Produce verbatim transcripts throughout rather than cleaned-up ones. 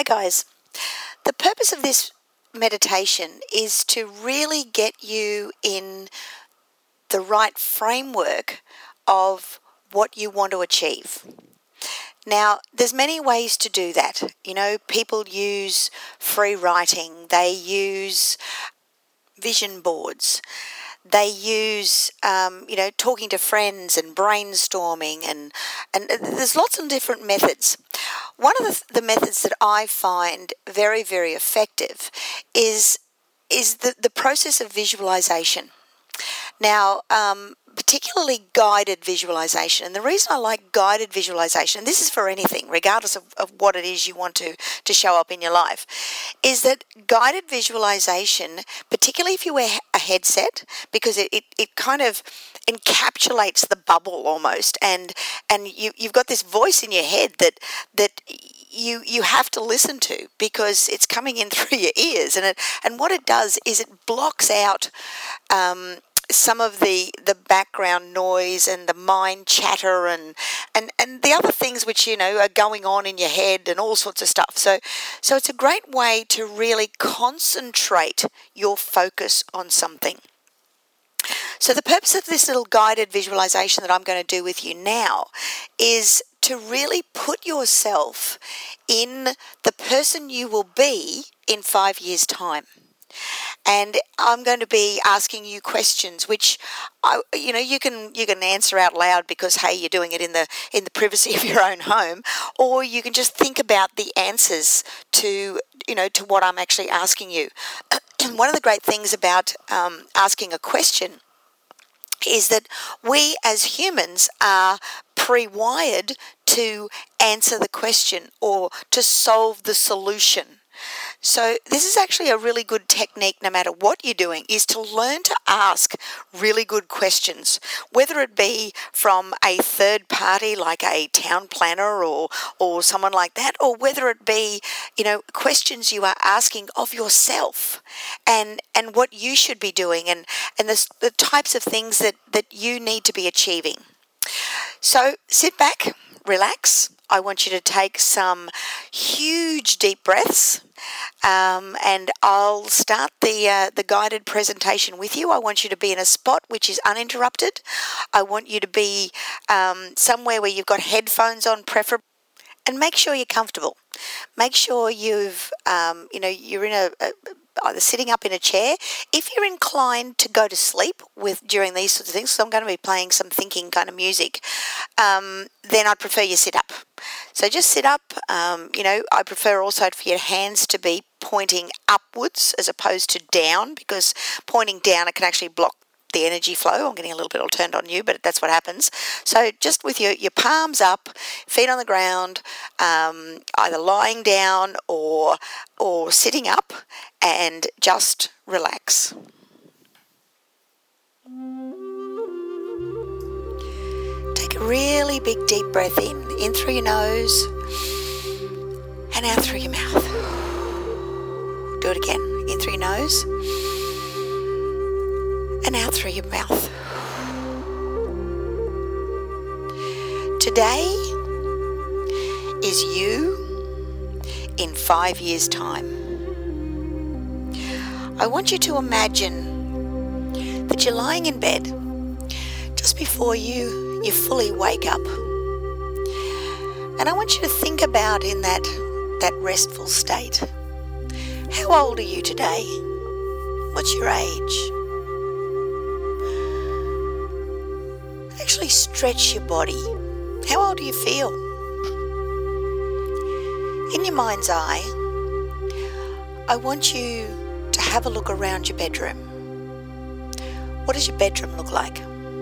Hi guys. The purpose of this meditation is to really get you in the right framework of what you want to achieve. Now, there's many ways to do that. You know, people use free writing, they use vision boards, they use, um, you know, talking to friends and brainstorming, and, and there's lots of different methods. One of the, the methods that I find very, very effective is, is the, the process of visualization. Now, um, particularly guided visualization. And the reason I like guided visualization, and this is for anything, regardless of, of what it is you want to, to show up in your life, is that guided visualization, particularly if you wear a headset, because it, it, it kind of encapsulates the bubble almost, and and you, you've got this voice in your head that that you you have to listen to because it's coming in through your ears, and it and what it does is it blocks out um, some of the, the background noise and the mind chatter and, and, and the other things which, you know, are going on in your head and all sorts of stuff. So, so it's a great way to really concentrate your focus on something. So the purpose of this little guided visualization that I'm going to do with you now is to really put yourself in the person you will be in five years' time. And I'm going to be asking you questions, which, I, you know, you can you can answer out loud because hey, you're doing it in the in the privacy of your own home, or you can just think about the answers to you know to what I'm actually asking you. One of the great things about um, asking a question is that we as humans are pre-wired to answer the question or to solve the solution. So this is actually a really good technique no matter what you're doing, is to learn to ask really good questions, whether it be from a third party like a town planner or or someone like that, or whether it be, you know, questions you are asking of yourself and and what you should be doing and, and the, the types of things that, that you need to be achieving. So sit back, relax. I want you to take some huge deep breaths, um, and I'll start the uh, the guided presentation with you. I want you to be in a spot which is uninterrupted. I want you to be um, somewhere where you've got headphones on, preferably, and make sure you're comfortable. Make sure you've um, you know you're in a, a either sitting up in a chair. If you're inclined to go to sleep with during these sorts of things, so I'm going to be playing some thinking kind of music, um, then I'd prefer you sit up. So just sit up. Um, you know, I prefer also for your hands to be pointing upwards as opposed to down, because pointing down, it can actually block the energy flow. I'm getting a little bit all turned on you, but that's what happens. So just with your, your palms up, feet on the ground, um, either lying down or or sitting up, and just relax. Take a really big deep breath in, in through your nose and out through your mouth. Do it again, in through your nose and out through your mouth. Today is you in five years' time. I want you to imagine that you're lying in bed just before you, you fully wake up. And I want you to think about in that, that restful state. How old are you today? What's your age? Actually stretch your body. How old do you feel? In your mind's eye, I want you to have a look around your bedroom. What does your bedroom look like?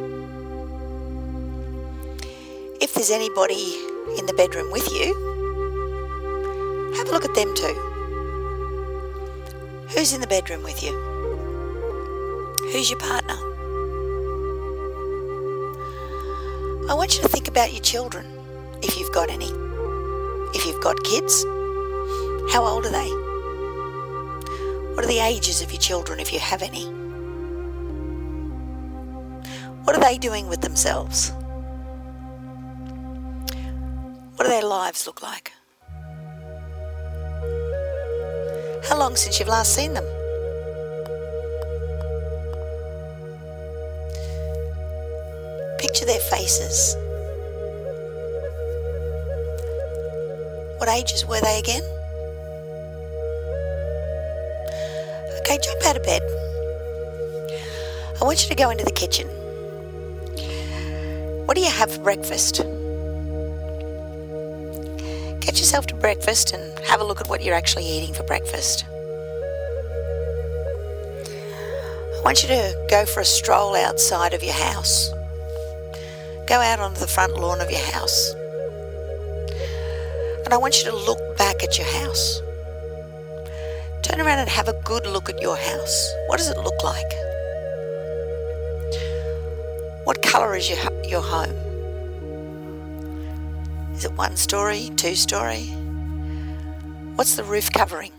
If there's anybody in the bedroom with you, have a look at them too. Who's in the bedroom with you? Who's your partner? I want you to think about your children, if you've got any. If you've got kids, how old are they? What are the ages of your children, if you have any? What are they doing with themselves? What do their lives look like? How long since you've last seen them? Picture their faces. What ages were they again? Okay, jump out of bed. I want you to go into the kitchen. What do you have for breakfast? Get yourself to breakfast and have a look at what you're actually eating for breakfast. I want you to go for a stroll outside of your house. Go out onto the front lawn of your house. And I want you to look back at your house. Turn around and have a good look at your house. What does it look like? What colour is your, your home? Is it one story, two story? What's the roof covering?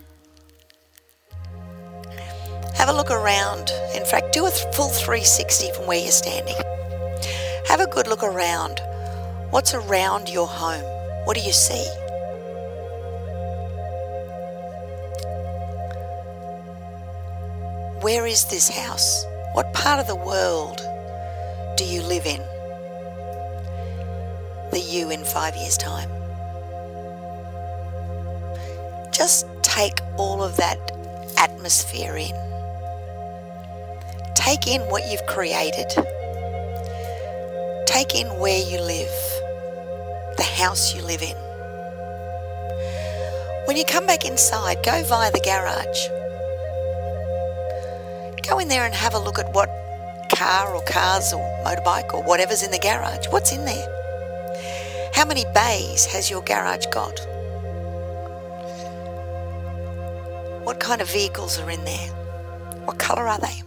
Have a look around. In fact, do a full three sixty from where you're standing. Have a good look around. What's around your home? What do you see? Where is this house? What part of the world do you live in? The you in five years' time. Just take all of that atmosphere in. Take in what you've created. Take in where you live, the house you live in. When you come back inside, go via the garage. Go in there and have a look at what car or cars or motorbike or whatever's in the garage. What's in there? How many bays has your garage got? What kind of vehicles are in there? What colour are they?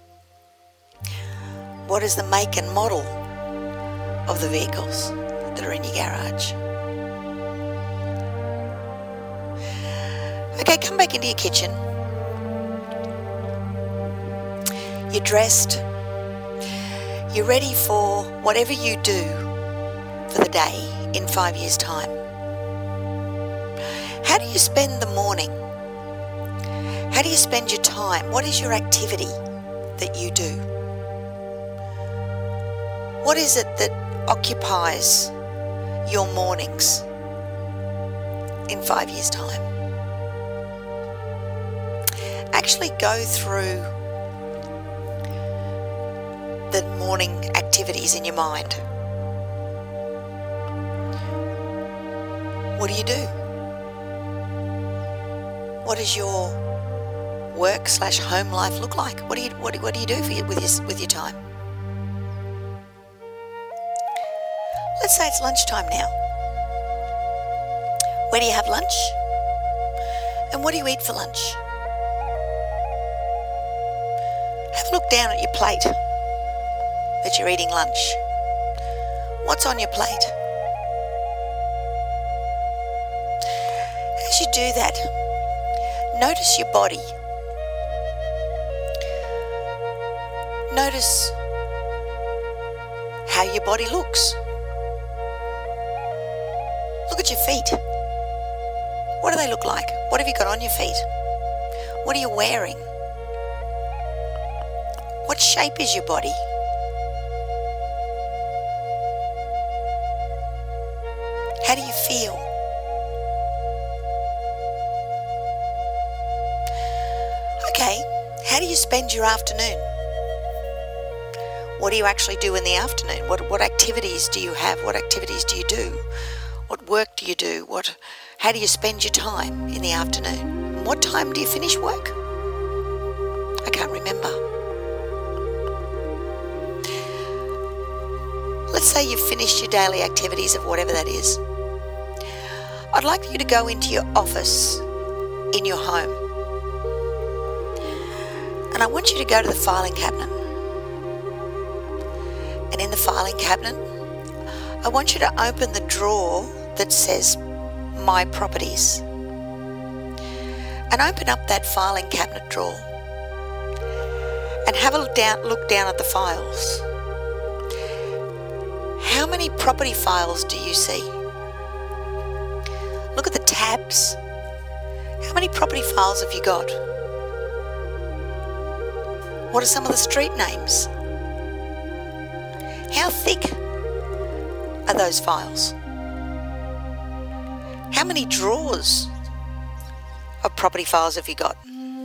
What is the make and model of the vehicles that are in your garage? Okay, come back into your kitchen. You're dressed. You're ready for whatever you do for the day in five years' time. How do you spend the morning? How do you spend your time? What is your activity that you do? What is it that occupies your mornings in five years' time? Actually go through the morning activities in your mind. What do you do? What does your work slash home life look like? What do you what do, what do you do for your, with your with your time? Let's say it's lunchtime now. Where do you have lunch? And what do you eat for lunch? Have a look down at your plate that you're eating lunch. What's on your plate? As you do that, notice your body. Notice how your body looks. Look at your feet. What do they look like? What have you got on your feet? What are you wearing? What shape is your body? How do you feel? Okay, how do you spend your afternoon? What do you actually do in the afternoon? What what activities do you have? What activities do you do? What work do you do? What? How do you spend your time in the afternoon? What time do you finish work? I can't remember. Let's say you've finished your daily activities of whatever that is. I'd like you to go into your office in your home. And I want you to go to the filing cabinet. And in the filing cabinet, I want you to open the drawer that says My Properties. And open up that filing cabinet drawer. And have a look down, look down at the files. How many property files do you see? Look at the tabs. How many property files have you got? What are some of the street names? How thick are those files? How many drawers of property files have you got?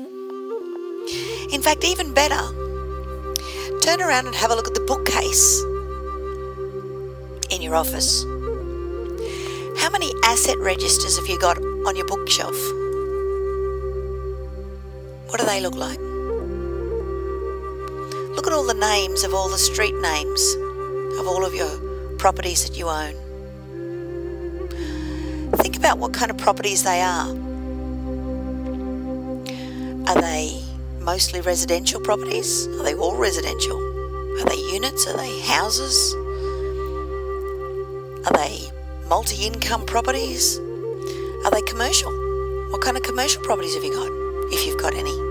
In fact, even better, turn around and have a look at the bookcase in your office. How many asset registers have you got on your bookshelf? What do they look like? Look at all the names of all the street names of all of your properties that you own. Think about what kind of properties they are. Are they mostly residential properties? Are they all residential? Are they units? Are they houses? Are they multi-income properties? Are they commercial? What kind of commercial properties have you got, if you've got any?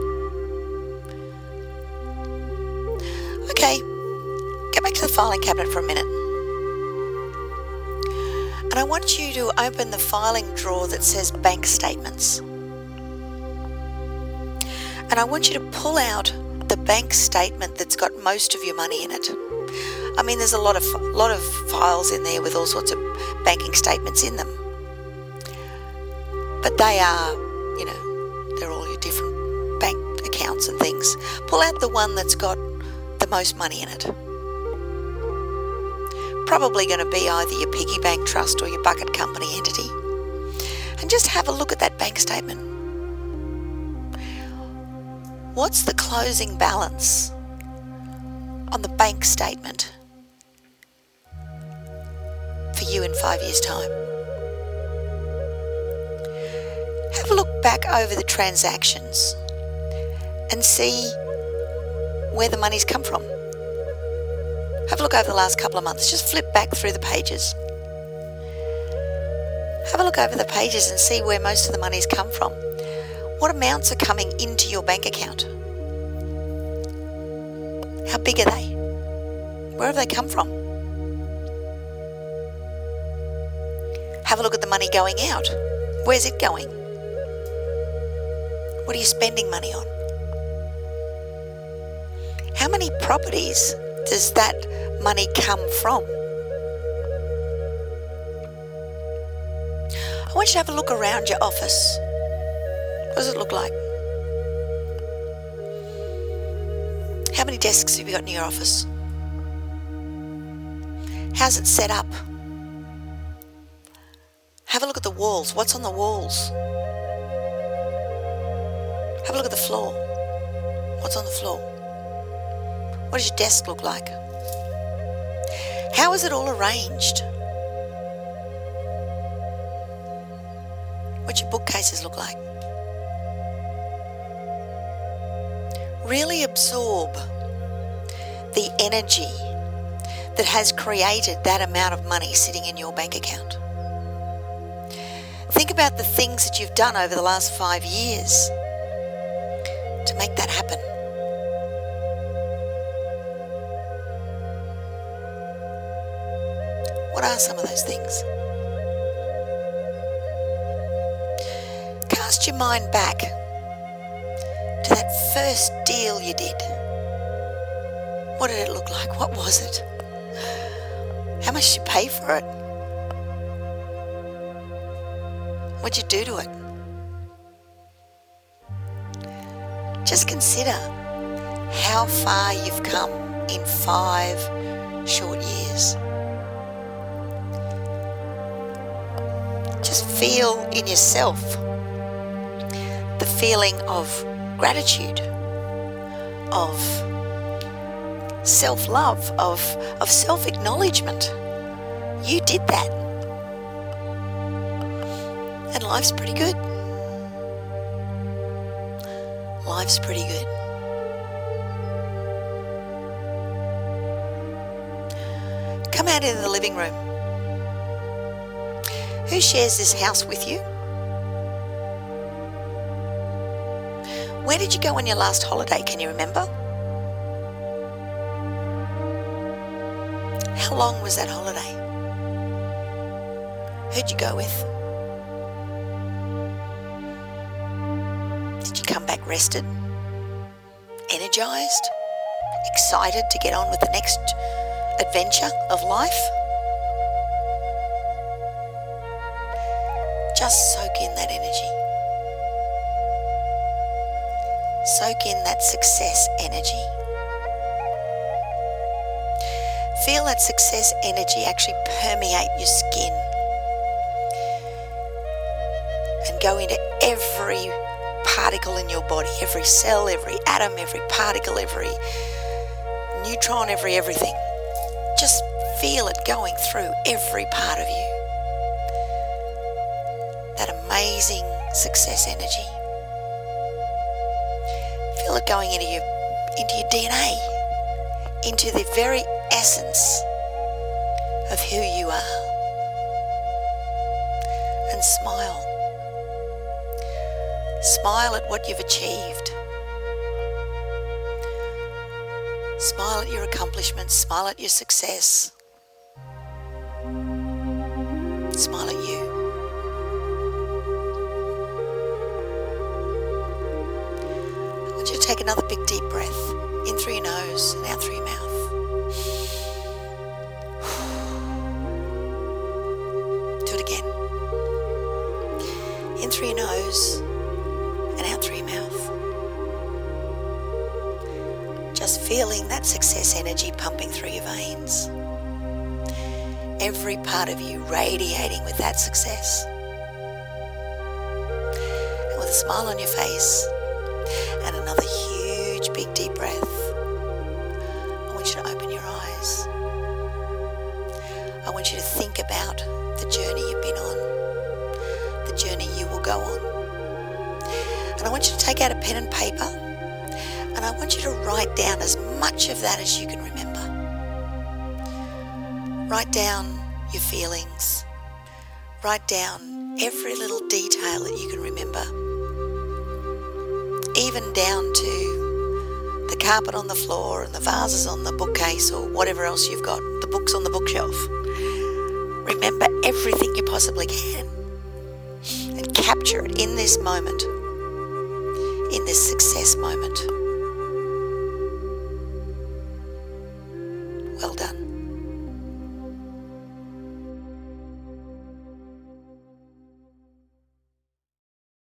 Okay, go back to the filing cabinet for a minute. And I want you to open the filing drawer that says bank statements. And I want you to pull out the bank statement that's got most of your money in it. I mean, there's a lot of lot of files in there with all sorts of banking statements in them. But they are, you know, they're all your different bank accounts and things. Pull out the one that's got the most money in it. Probably going to be either your piggy bank trust or your bucket company entity. And just have a look at that bank statement. What's the closing balance on the bank statement for you in five years' time? Have a look back over the transactions and see where the money's come from. Have a look over the last couple of months. Just flip back through the pages. Have a look over the pages and see where most of the money's come from. What amounts are coming into your bank account? How big are they? Where have they come from? Have a look at the money going out. Where's it going? What are you spending money on? How many properties does that money come from? I want you to have a look around your office. What does it look like? How many desks have you got in your office? How's it set up? Have a look at the walls. What's on the walls? Have a look at the floor. What's on the floor? What does your desk look like? How is it all arranged? What your bookcases look like? Really absorb the energy that has created that amount of money sitting in your bank account. Think about the things that you've done over the last five years to make that happen. What are some of those things? Cast your mind back to that first deal you did. What did it look like? What was it? How much did you pay for it? What'd you do to it? Just consider how far you've come in five short years. Just feel in yourself the feeling of gratitude, of self-love, of, of self-acknowledgement. You did that. And life's pretty good. Life's pretty good. Come out into the living room. Who shares this house with you? Where did you go on your last holiday? Can you remember? How long was that holiday? Who'd you go with? that you come back rested, energized, excited to get on with the next adventure of life. Just soak in that energy. Soak in that success energy. Feel that success energy actually permeate your skin and go into every particle in your body, every cell, every atom, every particle, every neutron, every everything. Just feel it going through every part of you. That amazing success energy. Feel it going into your into your D N A, into the very essence of who you are. And smile. Smile at what you've achieved. Smile at your accomplishments. Smile at your success. Smile at you. I want you to take another big deep breath in through your nose and out through your mouth. Do it again. In through your nose and out through your mouth. Just feeling that success energy pumping through your veins. Every part of you radiating with that success. And with a smile on your face and another huge big deep breath, I want you to open your eyes. I want you to think about the journey you've been on, the journey you will go on. And I want you to take out a pen and paper, and I want you to write down as much of that as you can remember. Write down your feelings. Write down every little detail that you can remember. Even down to the carpet on the floor and the vases on the bookcase or whatever else you've got, the books on the bookshelf. Remember everything you possibly can and capture it in this moment, in this success moment.